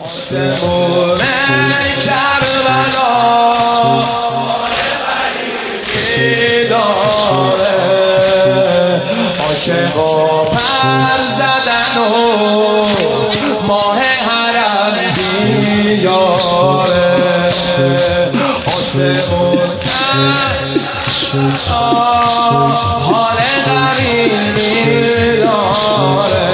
آسمون کربلا داره، عاشقا پر زدن و ماه حرم بیاره. آسمون حال غریبی داره،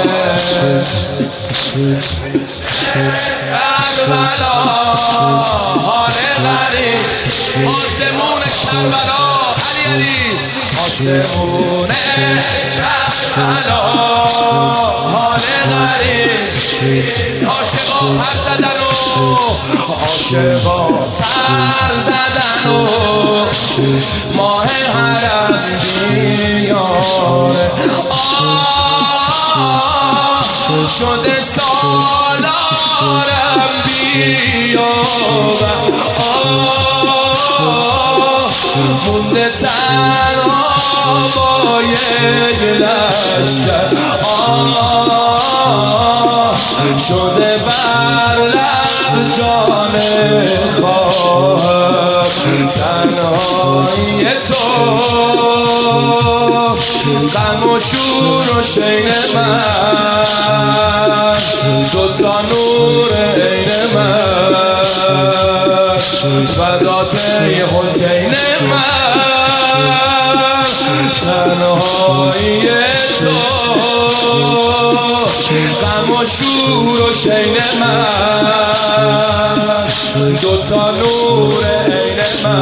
کربلا حال غریب. آسمون کربلا علی آسمون کربلا حال غریب. عاشقا پر زدن و عاشقا پر زدن و ماه حرم بیاره. شده سالارم بیابم، مونده تنها با یک لشکر. شده بر لب جان خواهم تنهایی تو، غم و شور و شین من، دوتا نور عین من، فدات حسین من، تنهایی تو، غم و شور و شین من، دوتا نور عین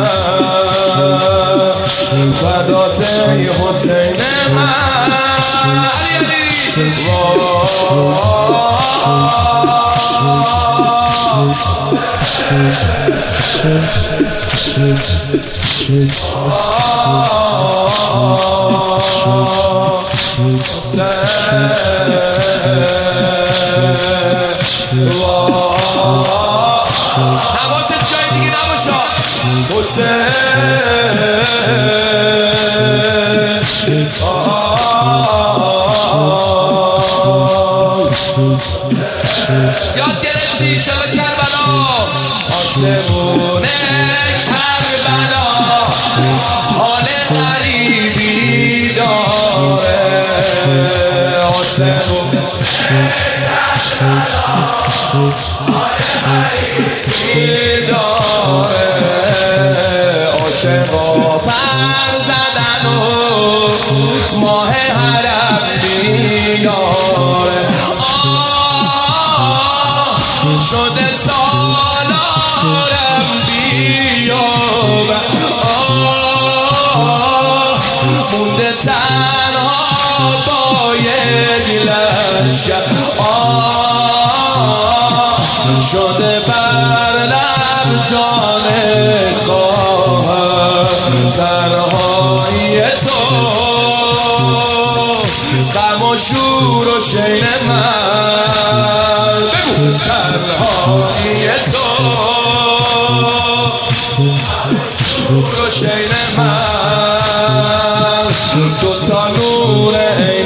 من، فدات حسین من. علی حواست جای دیگه نباشه. یاد گرفتی شب کربلا. آسمون کربلا حال غریبی داره، آسمون غریبی داره، عاشقا پر زدن و ماه حرم بیاره. شده سالارم بیابم، مونده تنها با یک لشکر. شده بر لب جان خواهم تنهایی تو، غم و شور و شین من، تنهایی تو، شور و شین من، دوتا نور عین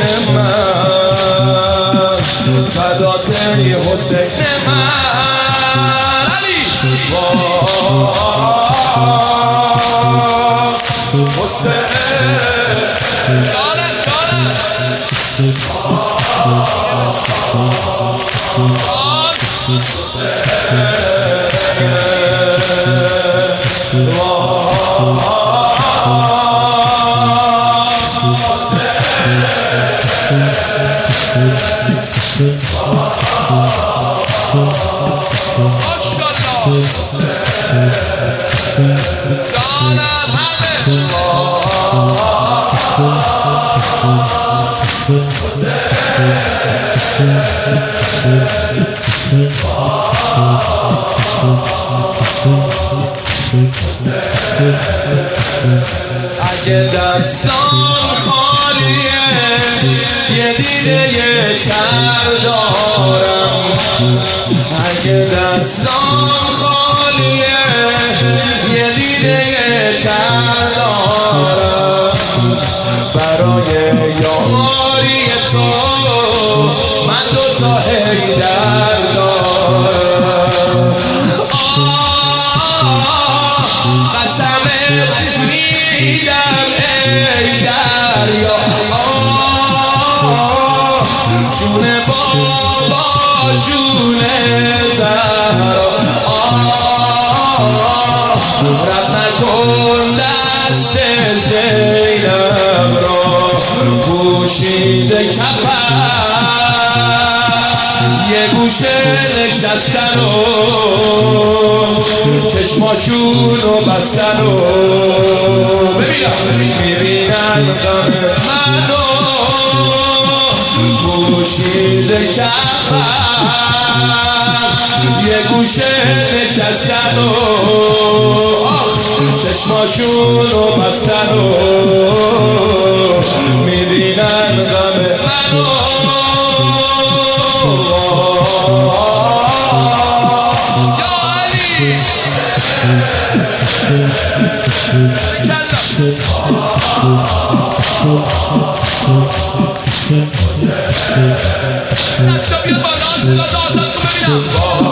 من، فدات حسین من. علی حسین جانت اگه دستان خالیه یه دیده تر دارم، اگه دستان خالیه یه دیده تر دارم، برای یاری تو من دوتا هیدر دارم. پوشیده کفن یه گوشه نشستن و چشماشونو بستن و میبینن غم منو پوشیده کفن یه گوشه نشستن و چشماشونو بستن و میبینن غم منو دستا بیاد بالا صدا دازد تو ببینم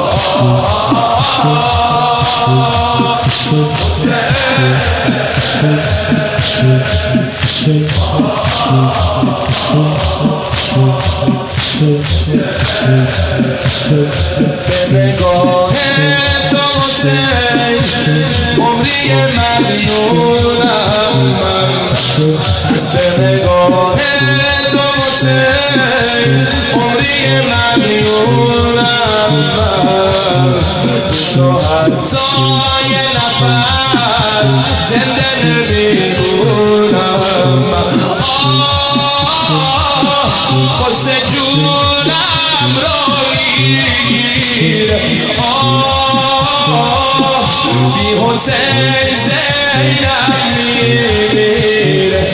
به نگاه تو حسین عمری ممنونم من به نگاه تو حسین عمری ممنونم من تو حتی یه نفس زنده نمیمونم قصه جونم رو میگیره بی حسین زینب میمیره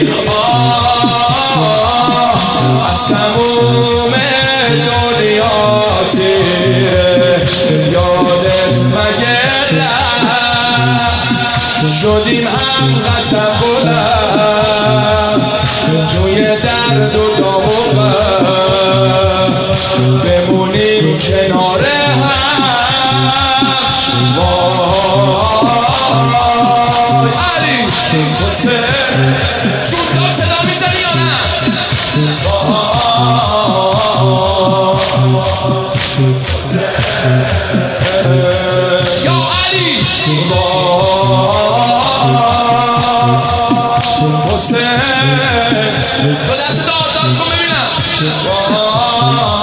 از تموم دنیا سیره یادت مگه شدیم هم قسم بودم توی درد و داغ بمونیم کنار هم علی حسین چون دار صدا میزنی یا نه یا علی حسین با دست آزاد کن ببینم